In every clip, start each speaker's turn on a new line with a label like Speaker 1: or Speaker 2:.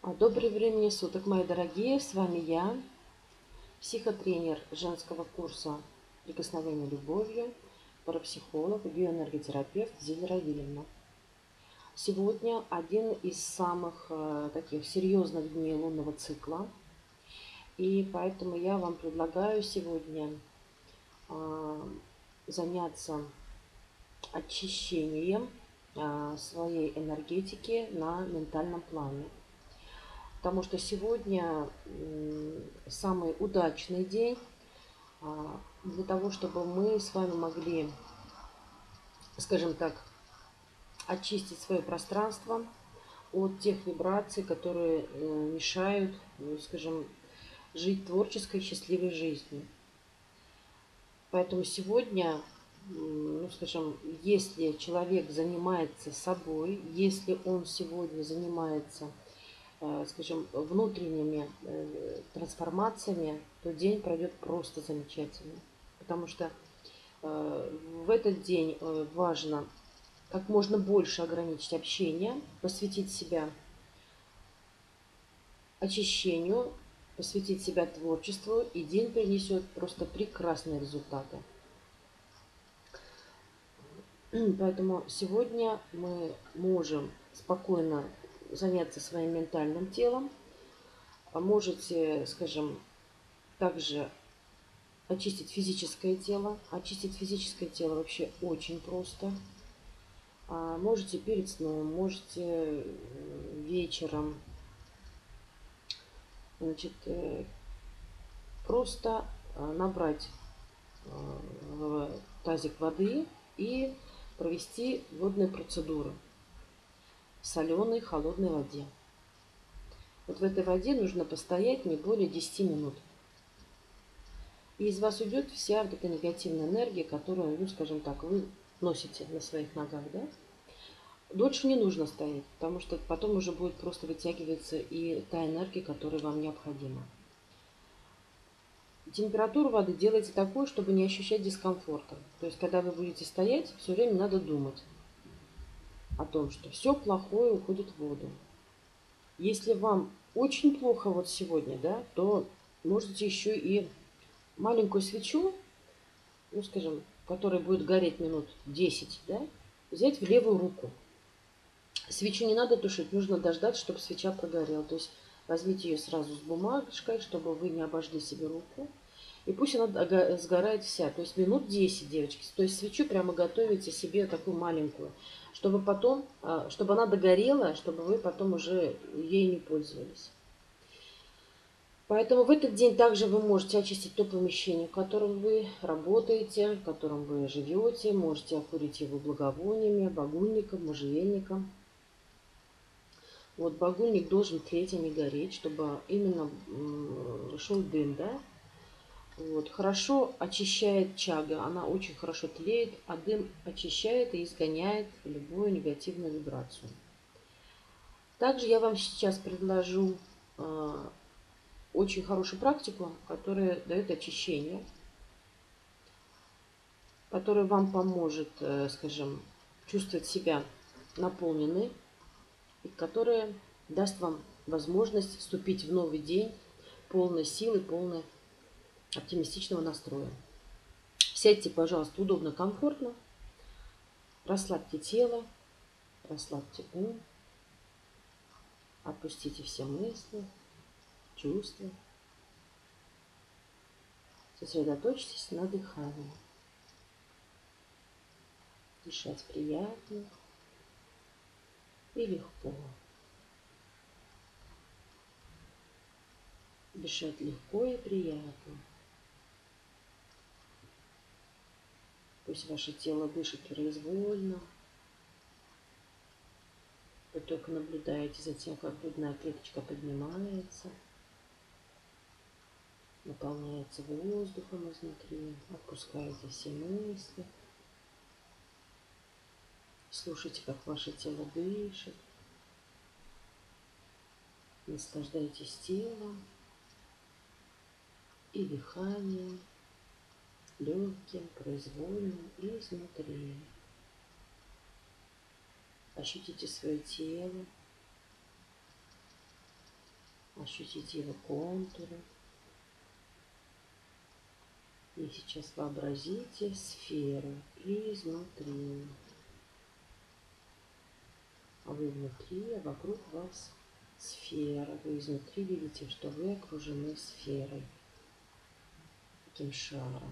Speaker 1: Доброго времени суток, мои дорогие! С вами я, психотренер женского курса «Прикосновение любовью», парапсихолог, биоэнерготерапевт Зилера Вильямна. Сегодня один из самых таких серьезных дней лунного цикла. И поэтому я вам предлагаю сегодня заняться очищением своей энергетики на ментальном плане. Потому что сегодня самый удачный день для того, чтобы мы с вами могли, скажем так, очистить свое пространство от тех вибраций, которые мешают, скажем, жить творческой, счастливой жизнью. Поэтому сегодня, скажем, если человек занимается собой, если он сегодня занимается, скажем, внутренними трансформациями, то день пройдет просто замечательно. Потому что в этот день важно как можно больше ограничить общение, посвятить себя очищению, посвятить себя творчеству, и день принесет просто прекрасные результаты. Поэтому сегодня мы можем спокойно заняться своим ментальным телом. Можете, скажем, также очистить физическое тело. Очистить физическое тело вообще очень просто. Можете перед сном, можете вечером. Значит, просто набрать в тазик воды и провести водные процедуры в соленой, холодной воде. Вот в этой воде нужно постоять не более 10 минут. И из вас уйдет вся вот эта негативная энергия, которую, скажем так, вы носите на своих ногах, да? Дольше не нужно стоять, потому что потом уже будет просто вытягиваться и та энергия, которая вам необходима. Температуру воды делайте такой, чтобы не ощущать дискомфорта. То есть, когда вы будете стоять, все время надо думать о том, что все плохое уходит в воду. Если вам очень плохо вот сегодня, да, то можете еще и маленькую свечу, скажем, которая будет гореть минут 10, да, взять в левую руку. Свечу не надо тушить, нужно дождаться, чтобы свеча прогорела. То есть возьмите ее сразу с бумажкой, чтобы вы не обожгли себе руку. И пусть она сгорает вся. То есть минут 10, девочки. То есть свечу прямо готовите себе такую маленькую. Чтобы потом, чтобы она догорела, чтобы вы потом уже ей не пользовались. Поэтому в этот день также вы можете очистить то помещение, в котором вы работаете, в котором вы живете. Можете окурить его благовониями, багульником, можжевельником. Вот багульник должен тлеть, а не гореть, чтобы именно шел дым, да? Вот. Хорошо очищает чага, она очень хорошо тлеет, а дым очищает и изгоняет любую негативную вибрацию. Также я вам сейчас предложу очень хорошую практику, которая дает очищение, которая вам поможет, скажем, чувствовать себя наполненной, и которая даст вам возможность вступить в новый день полной силы, полной оптимистичного настроя. Сядьте, пожалуйста, удобно, комфортно. Расслабьте тело, расслабьте ум. Отпустите все мысли, чувства. Сосредоточьтесь на дыхании. Дышать приятно и легко. Дышать легко и приятно. Пусть ваше тело дышит произвольно. Вы только наблюдаете за тем, как грудная клеточка поднимается, наполняется воздухом изнутри, отпускаете все мысли. Слушайте, как ваше тело дышит. Наслаждайтесь телом и дыханием, легким, произвольным и изнутри. Ощутите свое тело. ощутите его контуры. И сейчас вообразите сферу изнутри. А вы внутри, а вокруг вас сфера. Вы изнутри видите, что вы окружены сферой, таким шаром,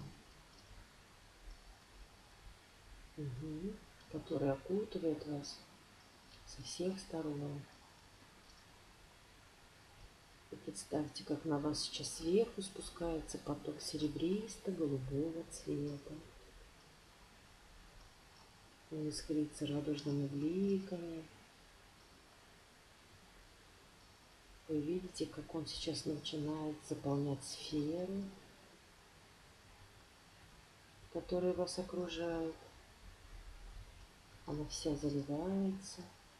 Speaker 1: который окутывает вас со всех сторон. И представьте, как на вас сейчас сверху спускается поток серебристо-голубого цвета. Он искрится радужными бликами. Вы видите, как он сейчас начинает заполнять сферу, которая вас окружает. Она вся заливается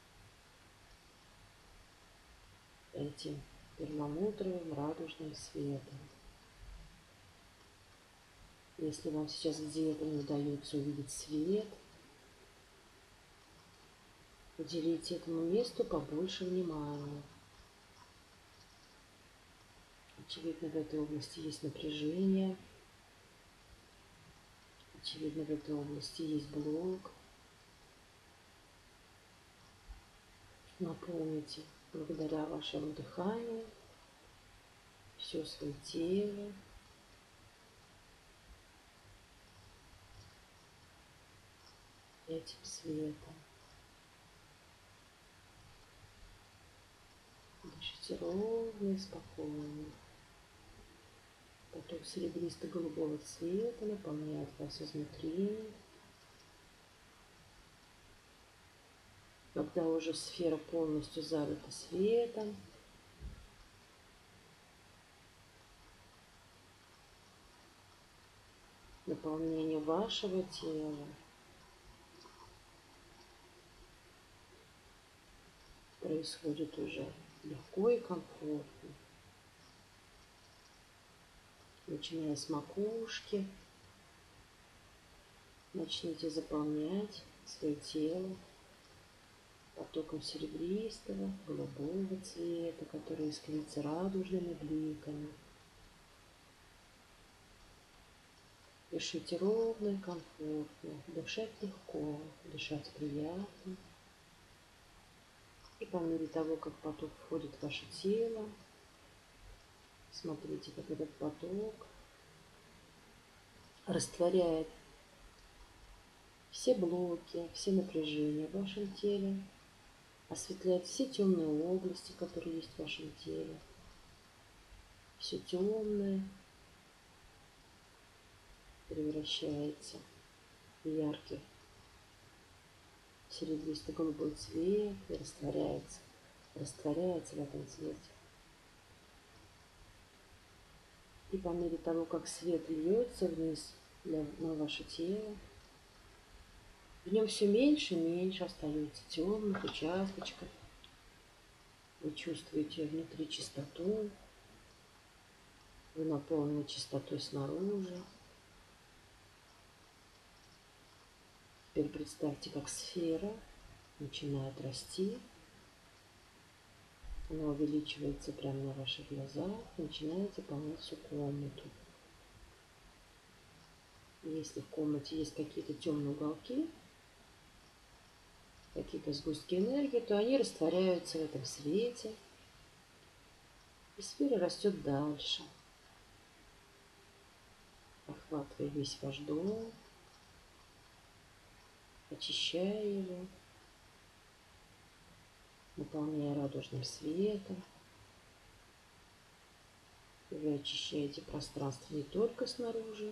Speaker 1: этим перламутровым радужным светом. Если вам сейчас где-то не удается увидеть свет, уделите этому месту побольше внимания. Очевидно, в этой области есть напряжение. Очевидно, в этой области есть блок. Наполните благодаря вашему дыханию все свое тело. Этим светом. Дышите ровно и спокойно. Поток серебристо-голубого цвета наполняет вас изнутри. Когда уже сфера полностью залита светом, наполнение вашего тела происходит уже легко и комфортно. Начиная с макушки, начните заполнять свое тело потоком серебристого, голубого цвета, который искрится радужными бликами. Дышите ровно и комфортно, дышать легко, дышать приятно. И по мере того, как поток входит в ваше тело, смотрите, как этот поток растворяет все блоки, все напряжения в вашем теле, осветляет все темные области, которые есть в вашем теле. Все темное превращается в яркий серебристо-голубой цвет и растворяется в этом цвете. И по мере того, как свет льется вниз на ваше тело, в нем все меньше и меньше остается темных участочков. Вы чувствуете внутри чистоту, вы наполнены чистотой снаружи. Теперь представьте, как сфера начинает расти. Она увеличивается прямо на ваших глазах, начинает заполнять всю комнату. Если в комнате есть какие-то темные уголки, какие-то сгустки энергии, то они растворяются в этом свете, и сфера растет дальше, охватывая весь ваш дом, очищая его, наполняя радужным светом. И вы очищаете пространство не только снаружи,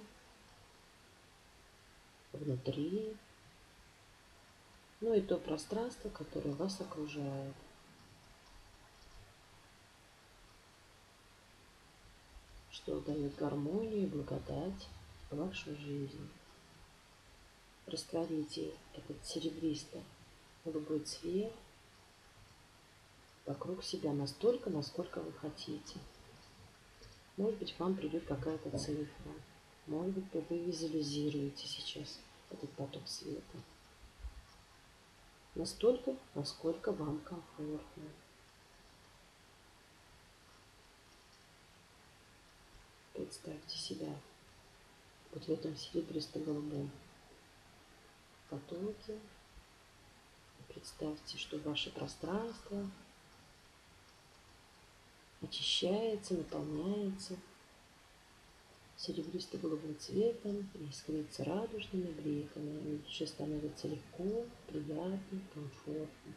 Speaker 1: внутри, но и то пространство, которое вас окружает. Что дает гармонию и благодать в вашу жизнь. Растворите этот серебристо-голубой цвет вокруг себя настолько, насколько вы хотите. Может быть, вам придет какая-то цифра. Может быть, вы визуализируете сейчас этот поток света. Настолько, насколько вам комфортно. представьте себя вот в этом серебристо-голубом потоке. Представьте, что ваше пространство очищается, наполняется серебристо-голубым цветом и искрится радужными бликами. На душе становится легко, приятно, комфортно.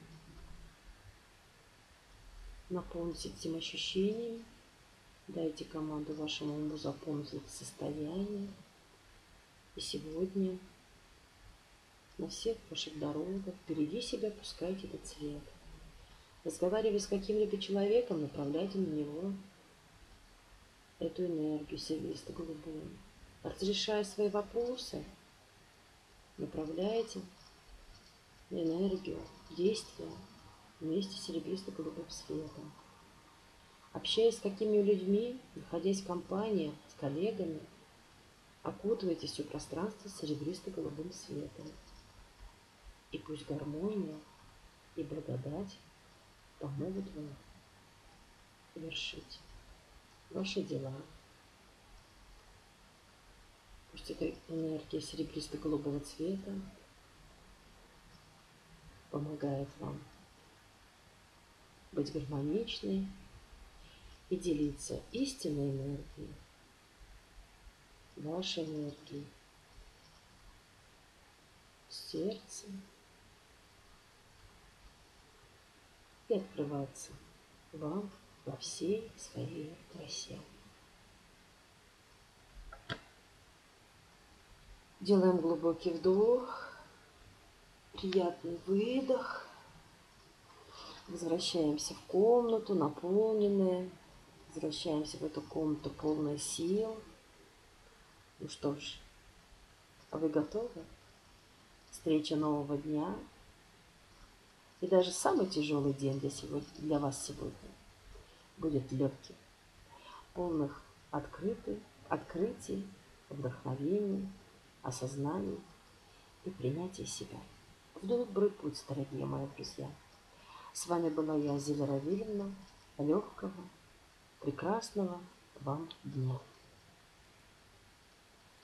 Speaker 1: Наполнитесь этим ощущением. Дайте команду вашему уму запомнить это состояние. И сегодня на всех ваших дорогах впереди себя пускайте этот цвет. Разговаривая с каким-либо человеком, направляйте на него эту энергию серебристо-голубую. Разрешая свои вопросы, направляйте энергию, действия вместе с серебристо-голубым светом. Общаясь с какими людьми, находясь в компании с коллегами, окутывайте все пространство серебристо-голубым светом. И пусть гармония и благодать помогут вам вершить ваши дела. Пусть эта энергия серебристо-голубого цвета помогает вам быть гармоничной и делиться истинной энергией, вашей энергией, с сердцем и открываться вам во всей своей красе. Делаем глубокий вдох, приятный выдох. Возвращаемся в комнату, наполненные. Возвращаемся в эту комнату полной сил. Ну что ж, а вы готовы? Встреча нового дня. И даже самый тяжелый день для вас сегодня будет легким, полных открытий, вдохновений, осознаний и принятия себя. В добрый путь, дорогие мои друзья. С вами была я, Зиля Равильевна. Легкого, прекрасного вам дня.